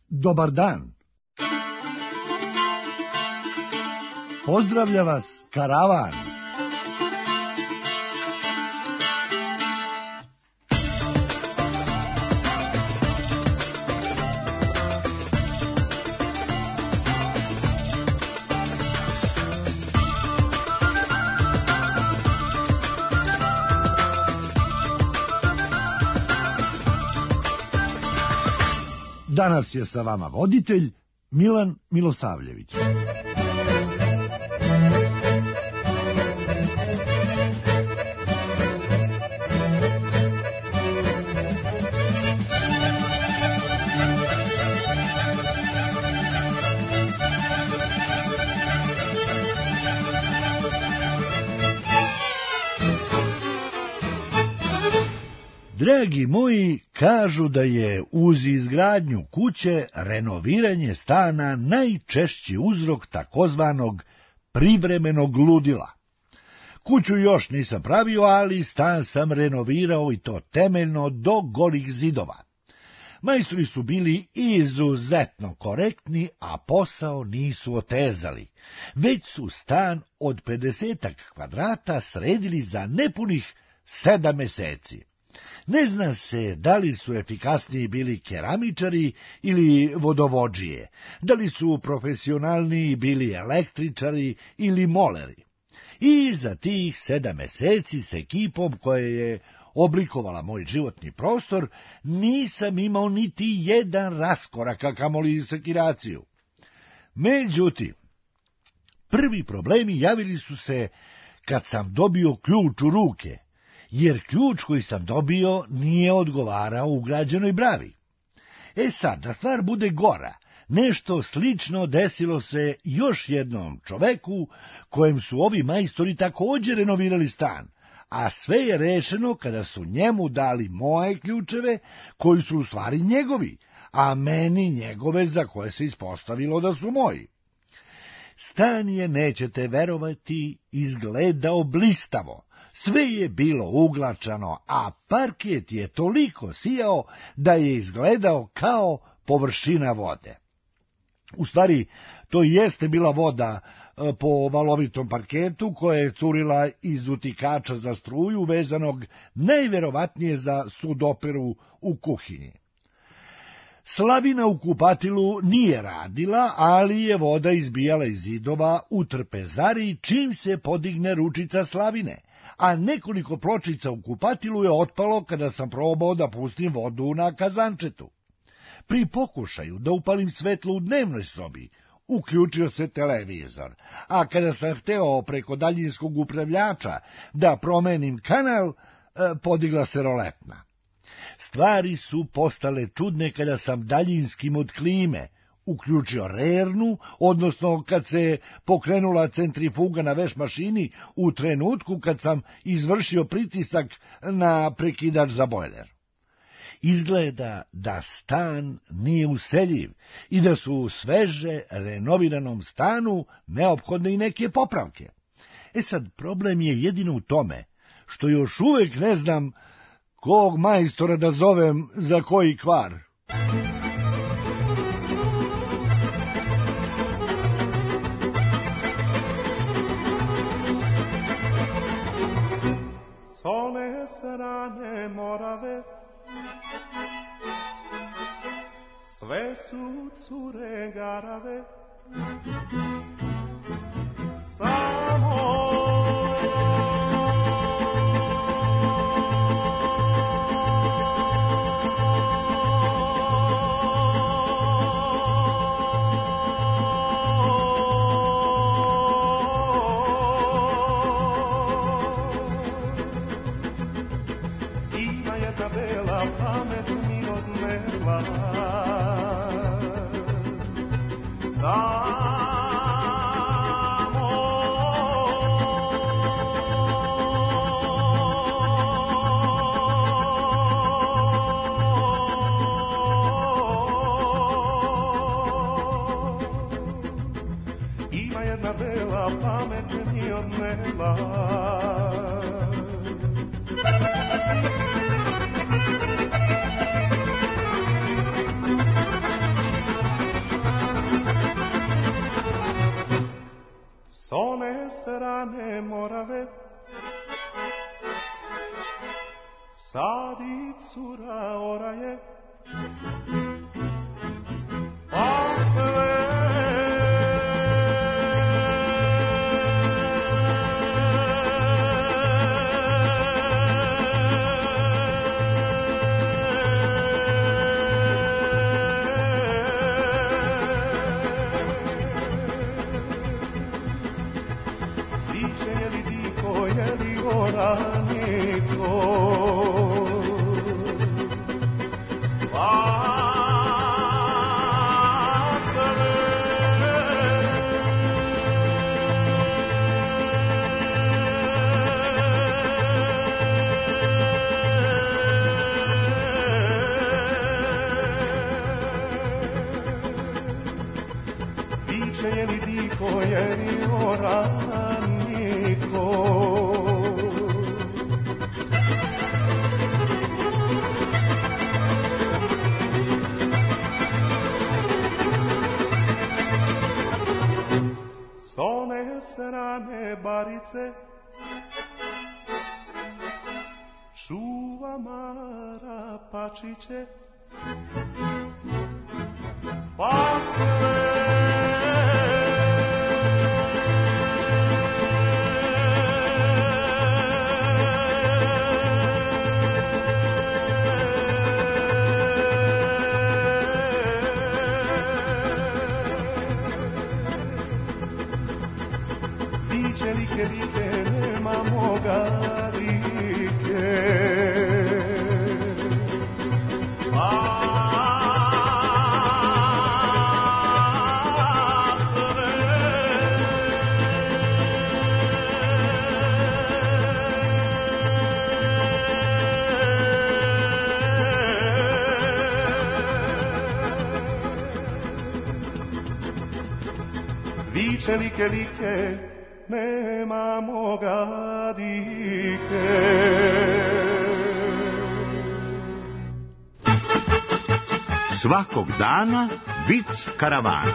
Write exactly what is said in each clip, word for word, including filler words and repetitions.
Dobar dan. Pozdravlja vas karavan. Danas je sa vama voditelj Milan Milosavljević. Dragi moji, kažu da je uz izgradnju kuće renoviranje stana najčešći uzrok takozvanog privremenog ludila. Kuću još nisam pravio, ali stan sam renovirao i to temeljno do golih zidova. Majstori su bili izuzetno korektni, a posao nisu otezali. Već su stan od pedesetak kvadrata sredili za nepunih sedam meseci. Ne zna se da li su efikasniji bili keramičari ili vodovodžije, da li su profesionalniji bili električari ili moleri. I za tih sedam meseci s ekipom koja je oblikovala moj životni prostor nisam imao niti jedan raskorak, a kamoli sekiraciju. Međutim, prvi problemi javili su se kad sam dobio ključ u ruke, jer ključ koji sam dobio nije odgovarao ugrađenoj bravi. E sad, da stvar bude gora, nešto slično desilo se još jednom čoveku kojem su ovi majstori također renovirali stan, a sve je rešeno kada su njemu dali moje ključeve, koji su u stvari njegovi, a meni njegove za koje se ispostavilo da su moji. Stan je, nećete verovati, izgledao blistavo. Sve je bilo uglačano, a parket je toliko sijao da je izgledao kao površina vode. U stvari, to jeste bila voda po valovitom parketu koja je curila iz utikača za struju vezanog najverovatnije za sudoperu u kuhinji. Slavina u kupatilu nije radila, ali je voda izbijala iz zidova u trpezari čim se podigne ručica slavine, a nekoliko pločica u kupatilu je otpalo kada sam probao da pustim vodu na kazančetu. Pri pokušaju da upalim svetlo u dnevnoj sobi, uključio se televizor, a kada sam hteo preko daljinskog upravljača da promenim kanal, podigla se roletna. Stvari su postale čudne kada sam daljinskim od klime uključio rernu, odnosno kad se pokrenula centrifuga na veš mašini u trenutku kad sam izvršio pritisak na prekidač za bojler. Izgleda da stan nije useljiv i da su u sveže renoviranom stanu neophodne i neke popravke. E sad, problem je jedino u tome što još uvek ne znam kog majstora da zovem za koji kvar. S one strane Morave sve su cure garave, samo ima jedna bela pamet mi odnela. Ima jedna bela pamet mi odnela. S one strane Morave sadi cura oraje, pa sve barice čuva Mara Pačiće, pa sve viče like, like, nema moga dike. Svakog dana vic karavana.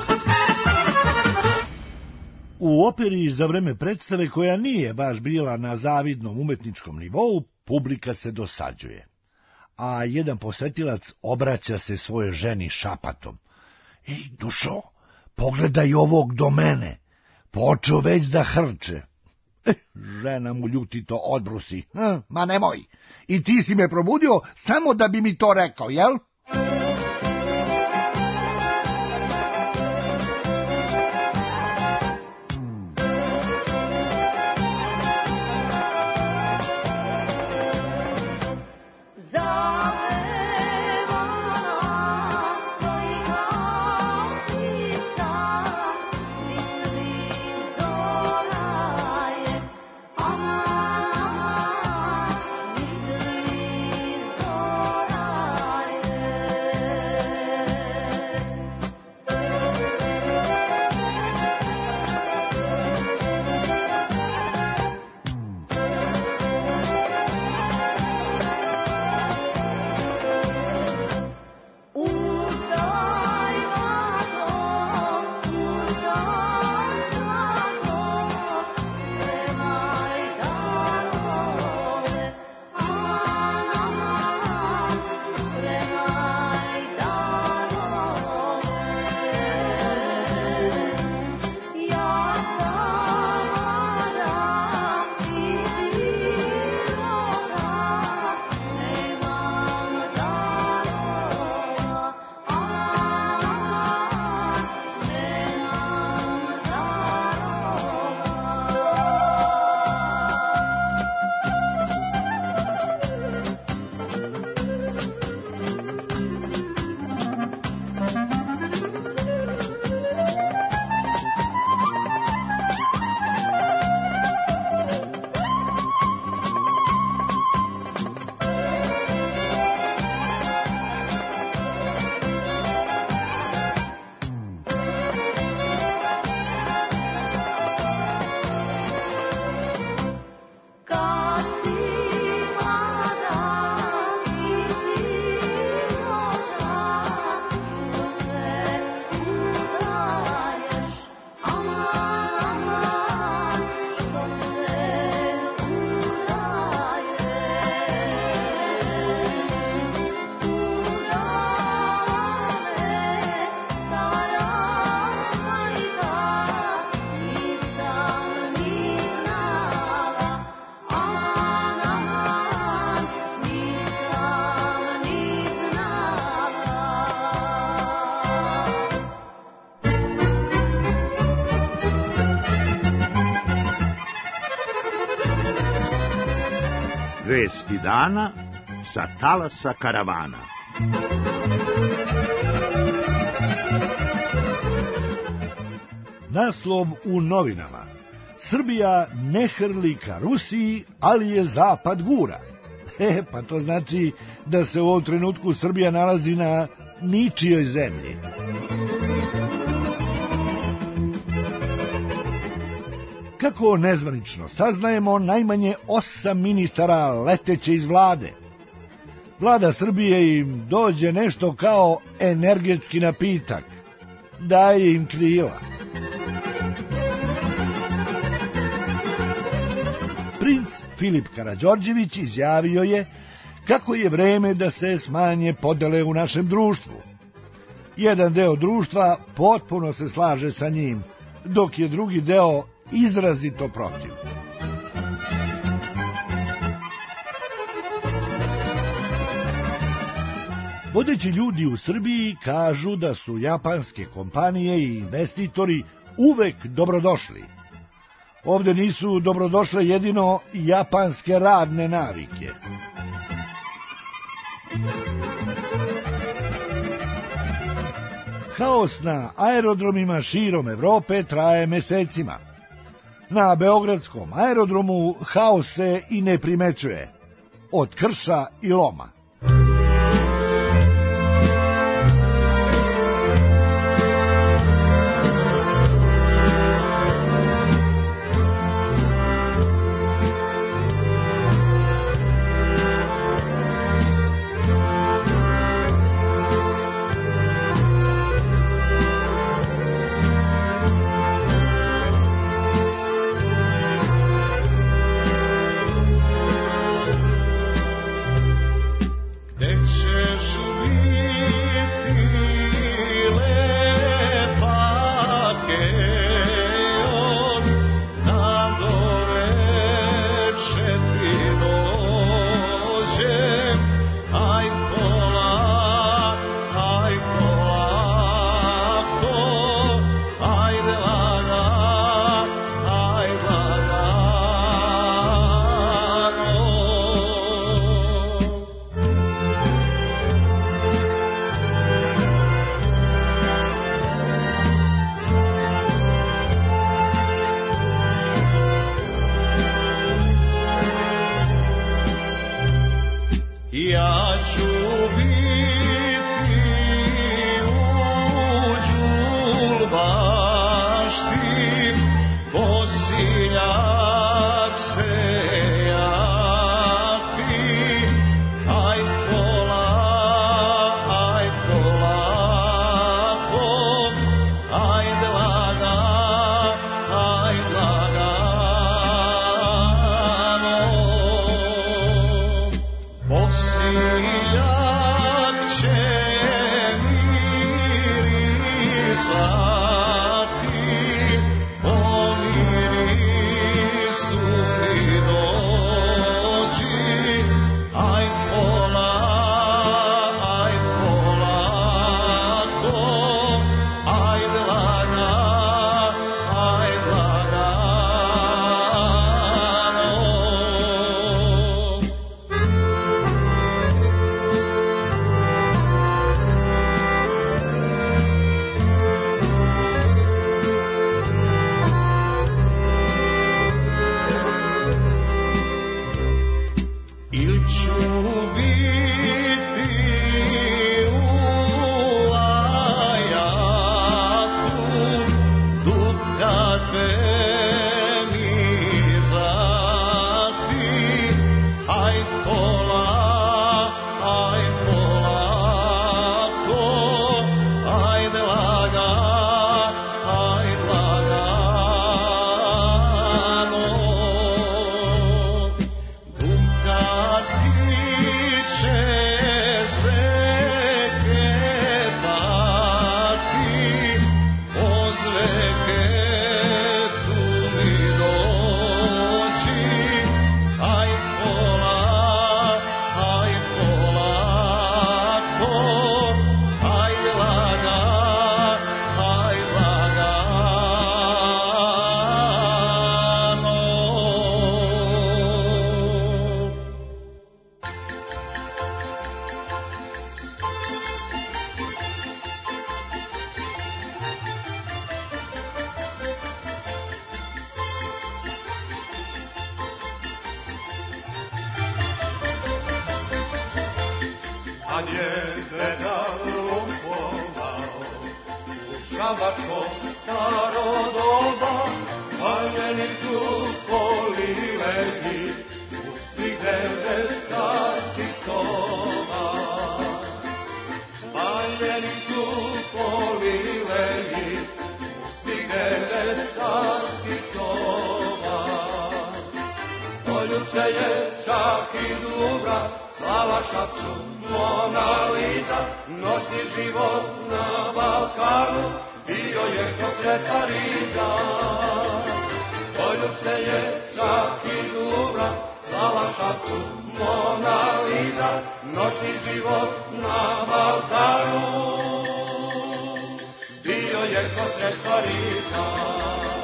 U operi za vreme predstave, koja nije baš bila na zavidnom umetničkom nivou, publika se dosađuje. A jedan posetilac obraća se svoje ženi šapatom. Ej, dušo, pogledaj ovog do mene, počeo već da hrče. Eh, žena mu ljutito odbrusi. Hm, ma nemoj, i ti si me probudio samo da bi mi to rekao, jel? Vesti dana sa talasa karavana. Naslov u novinama: Srbija ne hrli ka Rusiji, ali je Zapad gura. E, pa to znači da se u ovom trenutku Srbija nalazi na ničijoj zemlji. Kako nezvanično saznajemo, najmanje osam ministara leteće iz vlade. Vlada Srbije im dođe nešto kao energetski napitak, daje im krila. Princ Filip Karađorđević izjavio je kako je vreme da se smanje podele u našem društvu. Jedan deo društva potpuno se slaže sa njim, dok je drugi deo izrazito protiv. Vodeći ljudi u Srbiji kažu da su japanske kompanije i investitori uvek dobrodošli. Ovde nisu dobrodošle jedino japanske radne navike. Haos na aerodromima širom Evrope traje mesecima. Na beogradskom aerodromu haos se i ne primećuje, od krša i loma. Ja ću biti u đulbašti, posiljak sejati, aj pola, aj polako, ajde laga, ajde lagano. Posiljak će mirisati, po mirisu pridođi, aj pola, aj polako, ajde laga, ajde lagano. kad je deda lupovao u šabačkom staro doba, paljeni su poliveni u svih devet carskih soba. Paljeni su poliveni u svih devet carskih soba. Poljuče je čak iz Luvra slala šapcu Mona Lisa, noćni život na Balkanu bio je ko Sveta Riza. Poljuče je čak iz Luvra slala šapcu Mona Lisa, noćni život na Balkanu bio je ko Sveta Riza.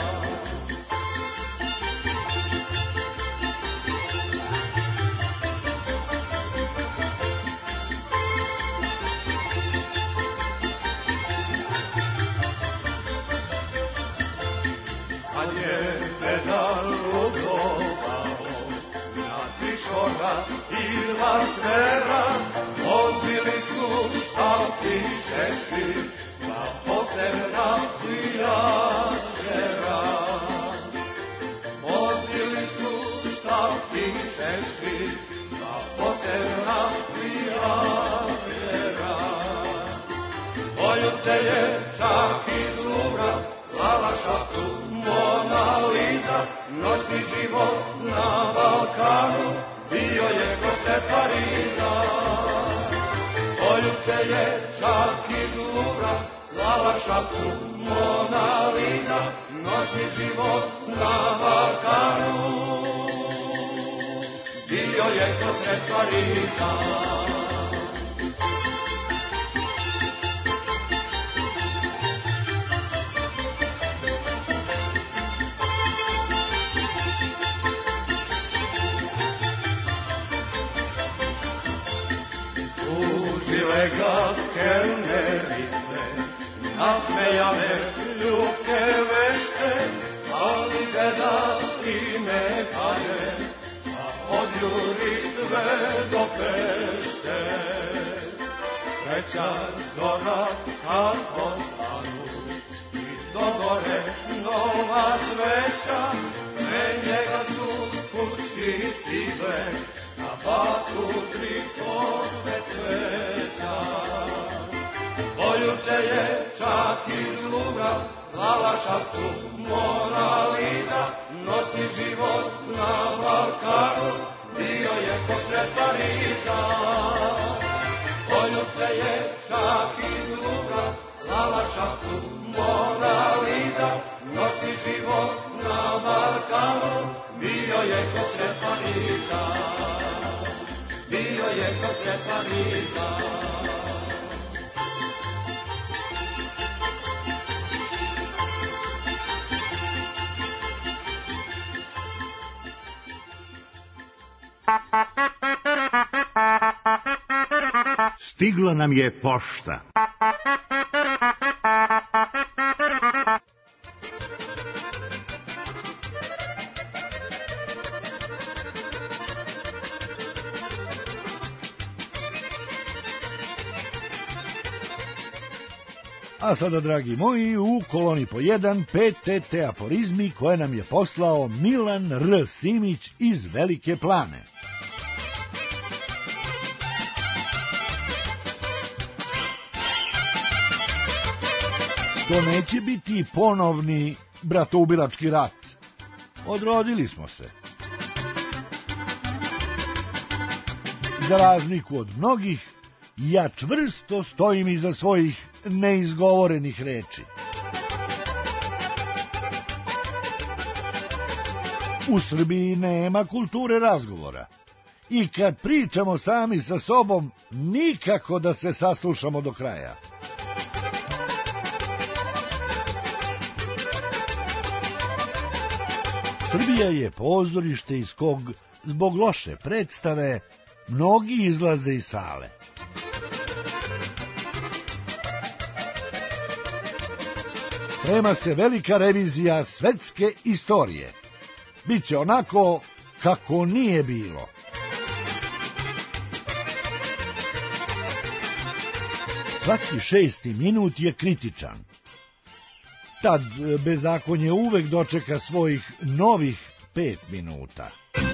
Kad je deda lupovao na Trišora i Lasvera, vozili su šalti šešti, pa posebna prijateljera. Vozili su šalti šešti, pa posebna prijateljera. Poljuce je čak iz Luvra slala šapcu Mona Lisa, noćni život na Balkanu bio je ko Sveta Riza. Poljuče je čak iz Luvra slala šapcu Mona Lisa, noćni život na Balkanu bio je ko Sveta Riza. Tužile ga kelnerice, nasmejane ljubke vešte, ali deda ime kaje, a odjuri sve do Pešte. Treća zora kad osvanu i dogore nova sveća, pre njega su kući stigle na baku tri korbe cveća. Poljuče je čak iz Luvra slala šapcu Mona Lisa, noćni život na Balkanu bio je ko Sveta Riza. Poljuče je čak iz Luvra slala šapcu Mona Lisa, noćni život na Balkanu bio je ko Sveta Riza. Bio je ko Sveta Riza. Stigla nam je pošta. A sada, dragi moji, u koloni po jedan P T T aforizmi koje nam je poslao Milan R. Simić iz Velike Plane. To neće biti ponovni bratoubilački rat. Odrodili smo se. Za razliku od mnogih, ja čvrsto stojim iza svojih neizgovorenih reči. U Srbiji nema kulture razgovora. I kad pričamo sami sa sobom, nikako da se saslušamo do kraja. Srbija je pozorište iz kog, zbog loše predstave, mnogi izlaze iz sale. Sprema se velika revizija svetske istorije. Biće onako kako nije bilo. svaki šesti minut je kritičan. Tad bezakonje uvek dočeka svojih novih pet minuta.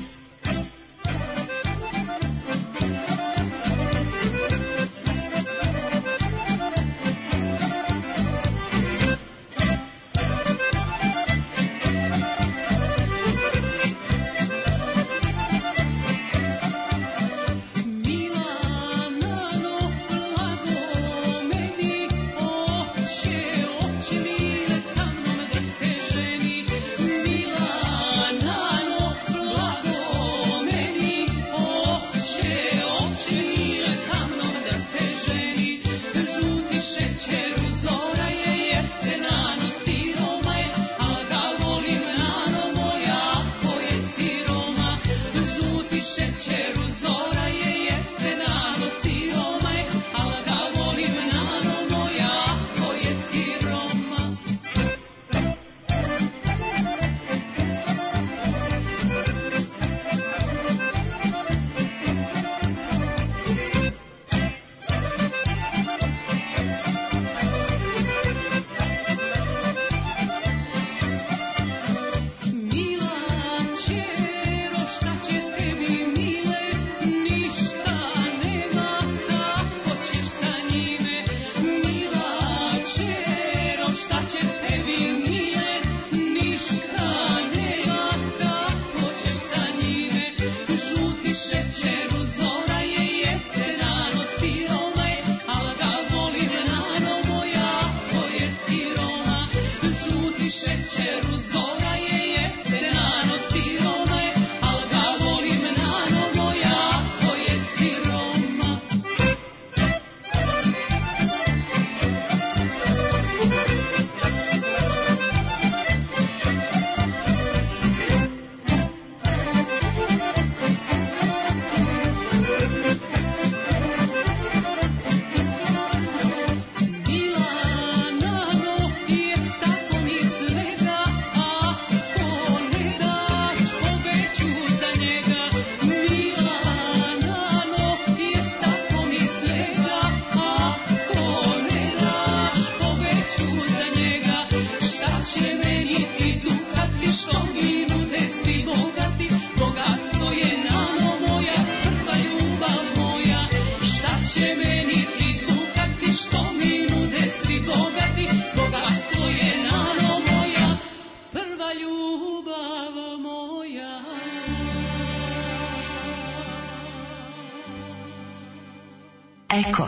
Eko.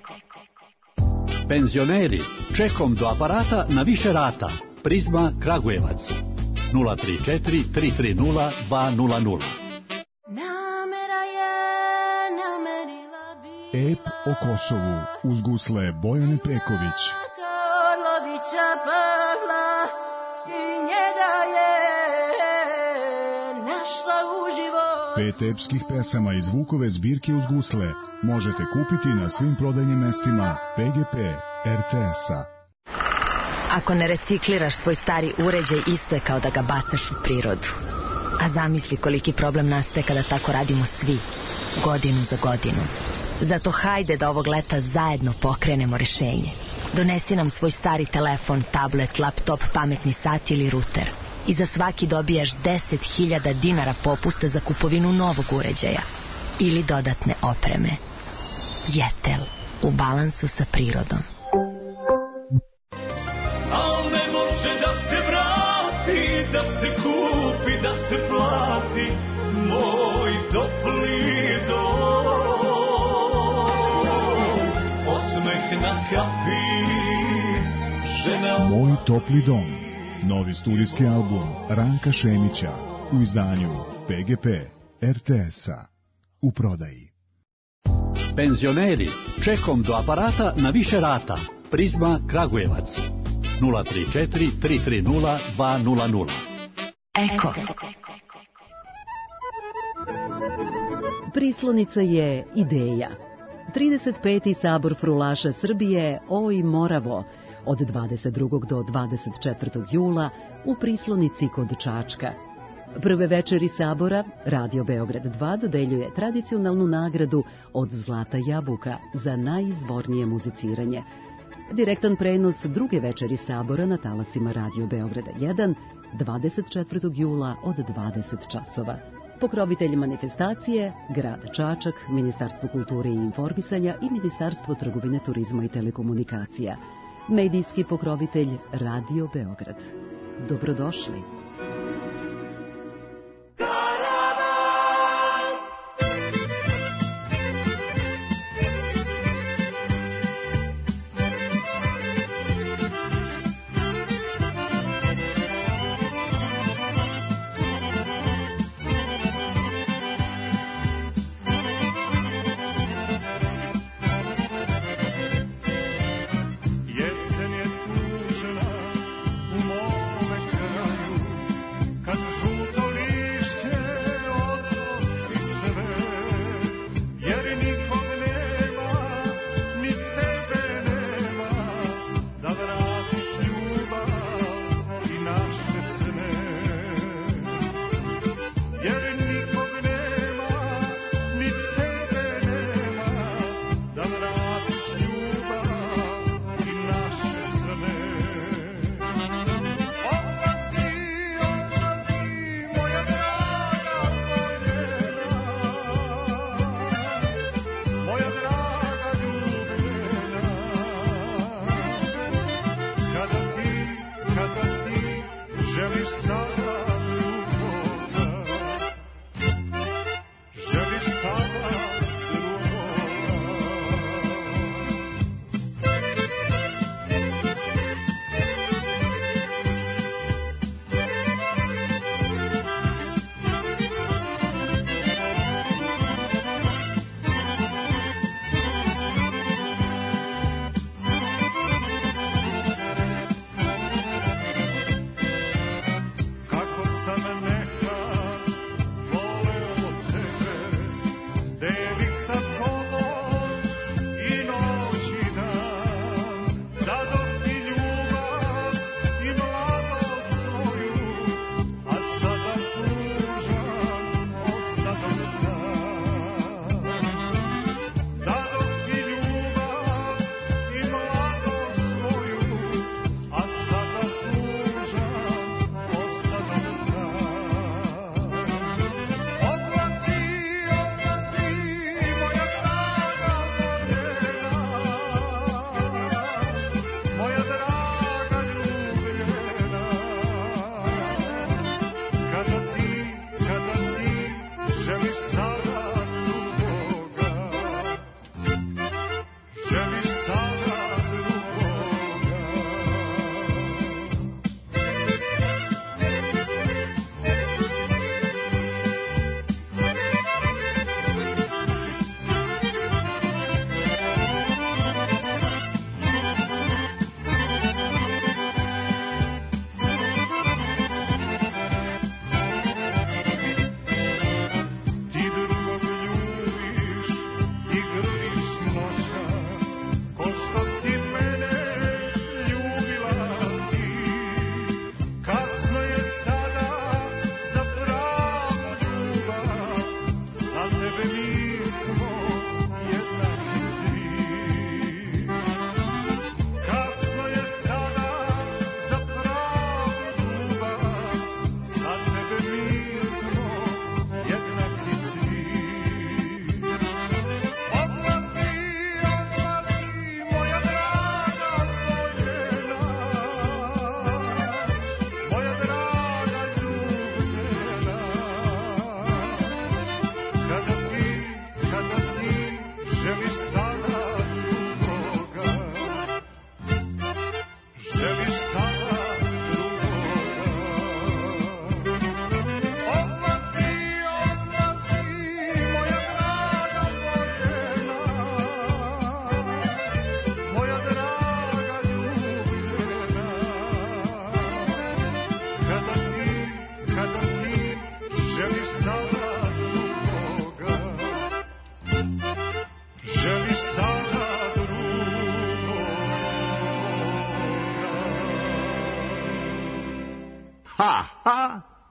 Penzioneri, čekom do aparata na više rata. Prizma Kragujevac. nula tri četiri tri tri nula dva nula nula. Ep o Kosovu uz gusle Bojane Peković. Pet epskih pesama iz Vukove zbirke uz gusle možete kupiti na svim prodajnim mestima P G P R T S-a. Ako ne recikliraš svoj stari uređaj, isto je kao da ga bacaš u prirodu. A zamisli koliki problem nastaje kada tako radimo svi, godinu za godinu. Zato hajde da ovog leta zajedno pokrenemo rešenje. Donesi nam svoj stari telefon, tablet, laptop, pametni sat ili ruter. I za svaki dobijaš deset hiljada dinara popusta za kupovinu novog uređaja ili dodatne opreme. Jetel, u balansu sa prirodom. Al ne može da se vrati, da se kupi, da se plati moj topli dom. Osmeh na kapi, žena... Moj topli dom. Novi studijski album Ranka Šemića u izdanju P G P R T S-a. U prodaji. Penzioneri, čekom do aparata na više rata. Prizma Kragujevac. nula tri četiri tri tri nula dva nula nula. Eko. Prislonica je ideja. trideset peti sabor frulaša Srbije Oj Moravo od dvadeset drugog do dvadeset četvrtog jula u Prislonici kod Čačka. Prve večeri Sabora Radio Beograd dva dodeljuje tradicionalnu nagradu od Zlata jabuka za najizvornije muziciranje. Direktan prenos druge večeri Sabora na talasima Radio Beograda jedan dvadeset četvrtog jula od dvadeset časova. Pokrovitelj manifestacije Grad Čačak, Ministarstvo kulture i informisanja i Ministarstvo trgovine, turizma i telekomunikacija. Medijski pokrovitelj Radio Beograd. Dobrodošli.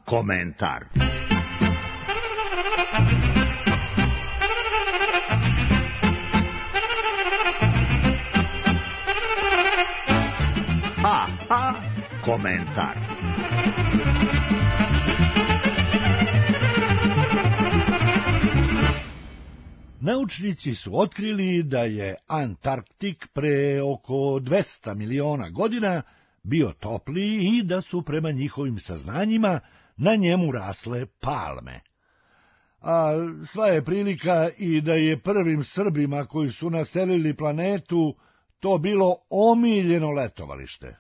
komentar. Ha, ha, komentar. Naučnici su otkrili da je Antarktik pre oko dvesta miliona godina bio topliji i da su prema njihovim saznanjima na njemu rasle palme. A sva je prilika i da je prvim Srbima koji su naselili planetu to bilo omiljeno letovalište.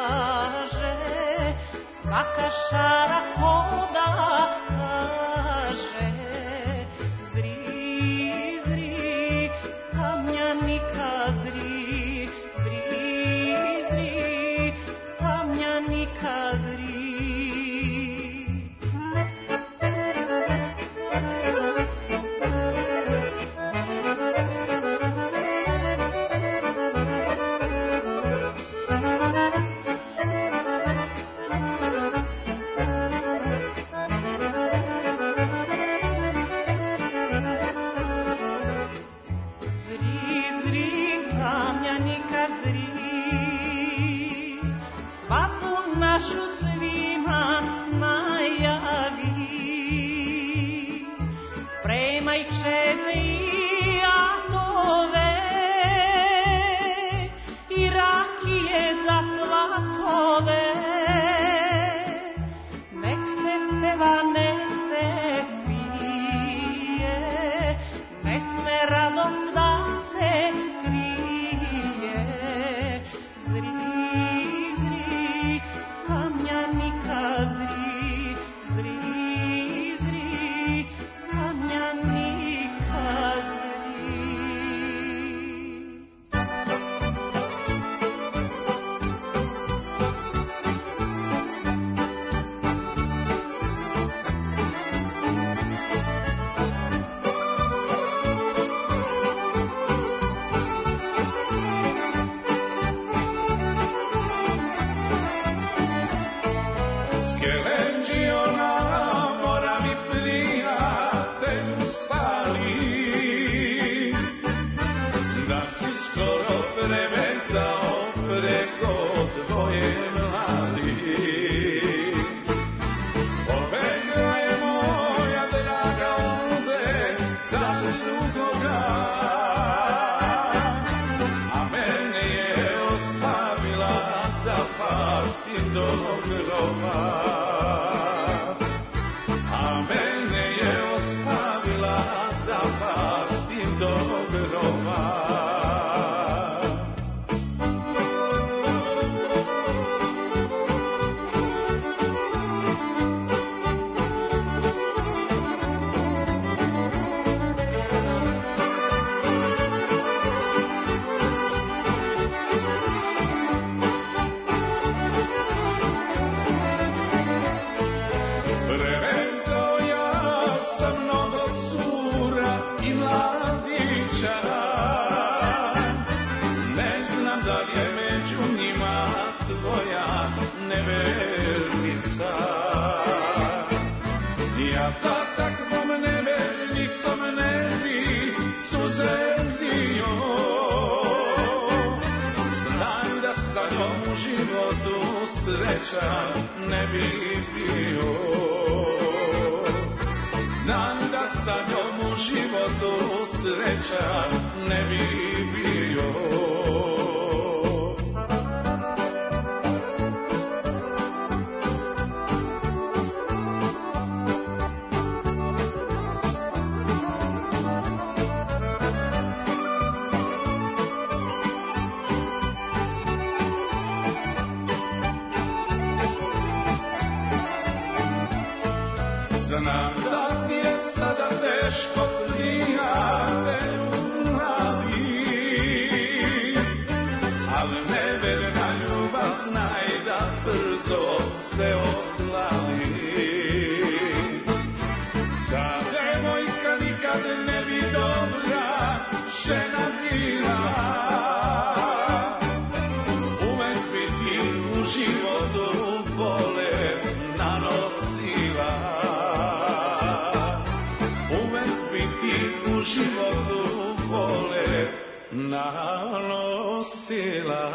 Svaka šara hoda bi bio. Znam da sa njom u životu srećan ne bi bio. Znam da ti je sada teško prijatelj mladi, ali neverna ljubav znaj da brzo se oplali. Da devojka nikad ne bi dobra žena bila, uvek bi ti u životu bole nanosila. U životu vole nanosila.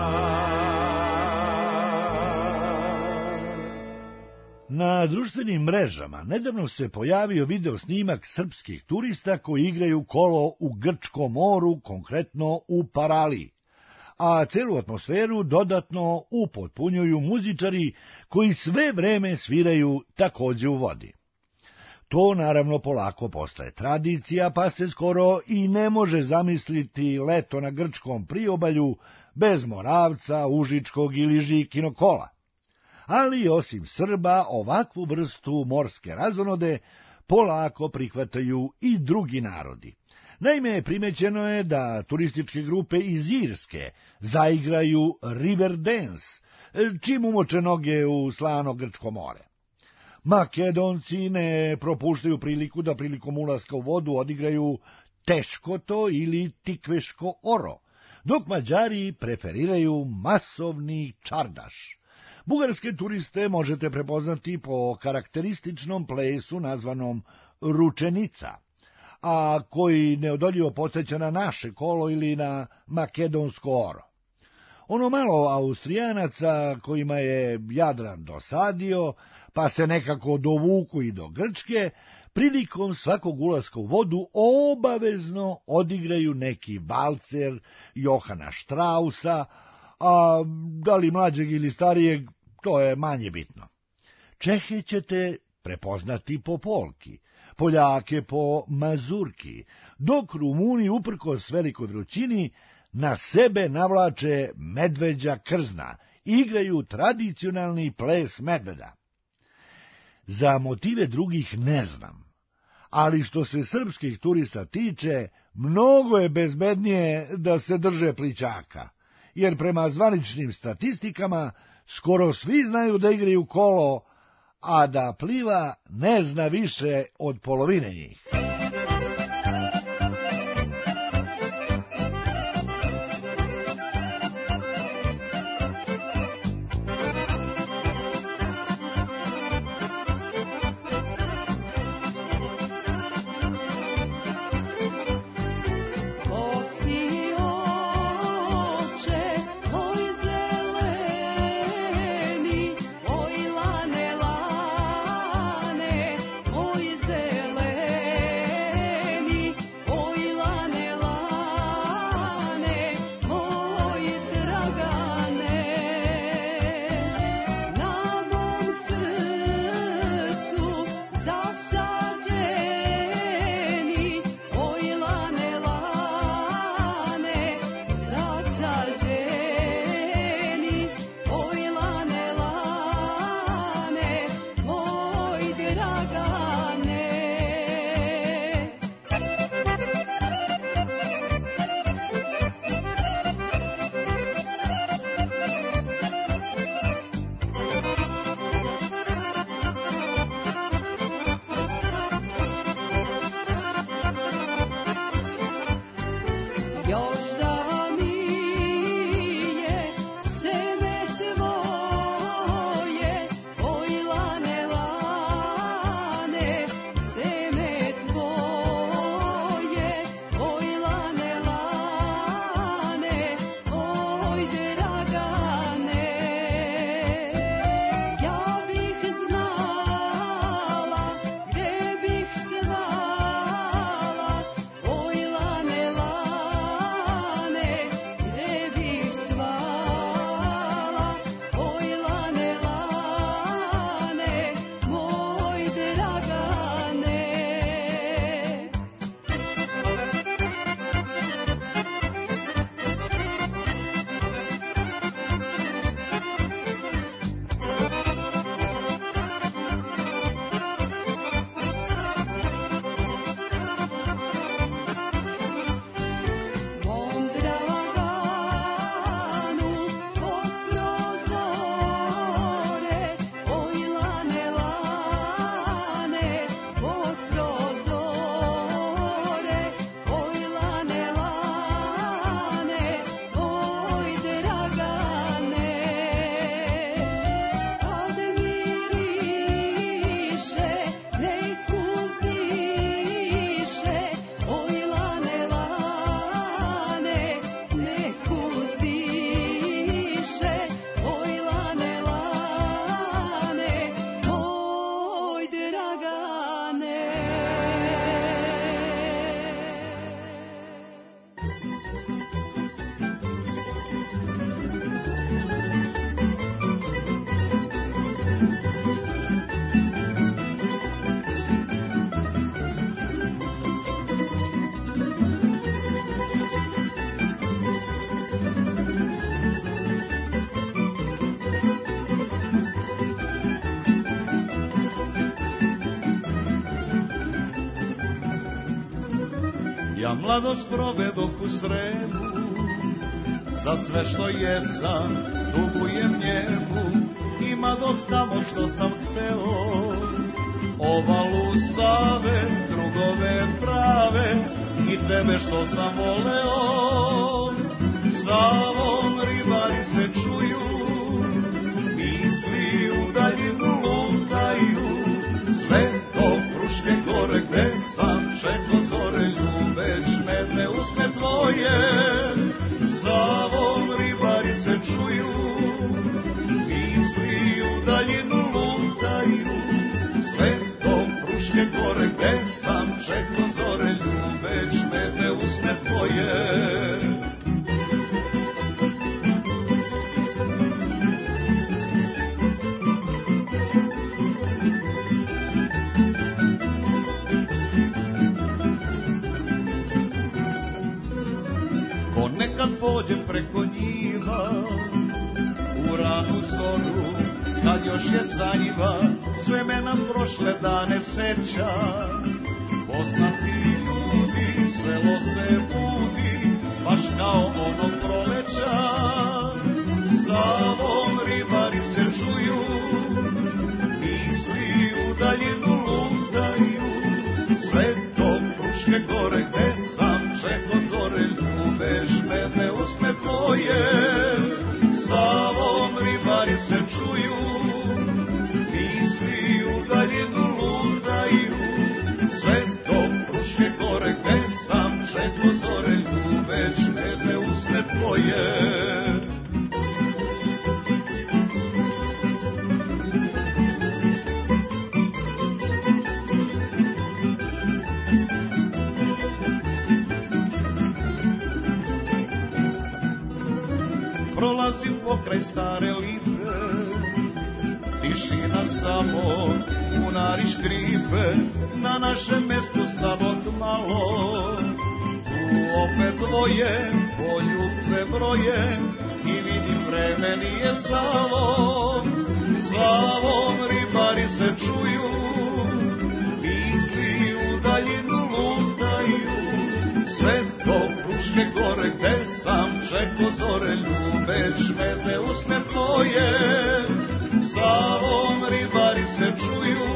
Na društvenim mrežama nedavno se pojavio video snimak srpskih turista koji igraju kolo u Grčkom moru, konkretno u Paraliji, a celu atmosferu dodatno upotpunjuju muzičari koji sve vreme sviraju takođe u vodi. To naravno polako postaje tradicija, pa se skoro i ne može zamisliti leto na grčkom priobalju bez Moravca, Užičkog ili Žikinog kola. Ali osim Srba, ovakvu vrstu morske razonode polako prihvataju i drugi narodi. Naime, primećeno je da turističke grupe iz Irske zaigraju river dance, čim umoče noge u slano Grčko more. Makedonci ne propuštaju priliku da prilikom ulaska u vodu odigraju teškoto ili tikveško oro, dok Mađari preferiraju masovni čardaš. Bugarske turiste možete prepoznati po karakterističnom plesu nazvanom ručenica, a koji neodoljivo podsjeća na naše kolo ili na makedonsko oro. Ono malo Austrijanaca kojima je Jadran dosadio, pa se nekako dovuku i do Grčke, prilikom svakog ulaska u vodu obavezno odigraju neki valcer Johana Strausa, a da li mlađeg ili starijeg, to je manje bitno. Čehe ćete prepoznati po polki, Poljake po mazurki, dok Rumuni, uprkos velikoj vrućini, na sebe navlače medveđa krzna, igraju tradicionalni ples medveda. Za motive drugih ne znam, ali što se srpskih turista tiče, mnogo je bezbednije da se drže plićaka, jer prema zvaničnim statistikama skoro svi znaju da igraju kolo, a da pliva ne zna više od polovine njih. Oj lane, lane, oj zeleni. ja mladost provedoh u Sremu, za sve što jesam dugujem njemu, ima dok tamo što sam hteo, ovalu Save, drugove prave i tebe što sam voleo. Savom ribari se čuju, misli u daljinu lutaju, sve do Fruške gore gde sam čekao zore ljubeć medne usne tvoje. Savom ribari se čuju, misli u daljinu lutaju, sve do Fruške gore gde sam čekao zore ljubeć medne usne tvoje. Kad pođem preko njiva, u ranu zoru, kad još je sanjiva, sve me na prošle dane seća. Poznati ljudi, selo se budi, baš kao onog proleća. Savom ribari se čuju, misli u daljinu lutaju, sve do Fruške gore gde sam čekao zore ljubeš medne usne tvoje. Savom ribari se čuju, misli u daljinu lutaju, sve do Fruške gore gde sam čekao zore ljubeš medne usne tvoje. Prolazim pokraj stare lipe, tišina samo, bunari škripe, na našem mestu stadog malo. Tu opet dvoje, poljubce broje, i vidim vreme nije stalo. Savom ribari se čuju, misli u daljinu lutaju, sve do Fruške gore gde sam čekao zore ljubeć medne usne tvoje. Savom ribari se čuju,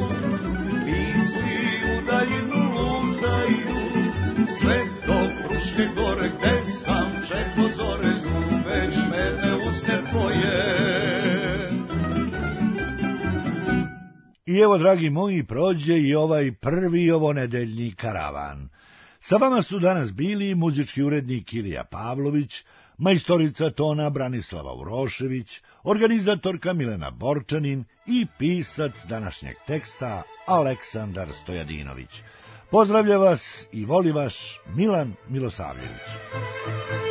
misli u daljinu lutaju, sve do Fruške gore gde sam čekao zore ljubeć medne usne tvoje. I evo, dragi moji, prođe i ovaj prvi ovonedeljni karavan. Sa vama su danas bili muzički urednik Ilija Pavlović, majstorica tona Branislava Urošević, organizatorka Milena Borčanin i pisac današnjeg teksta Aleksandar Stojadinović. Pozdravlja vas i voli vas Milan Milosavljević.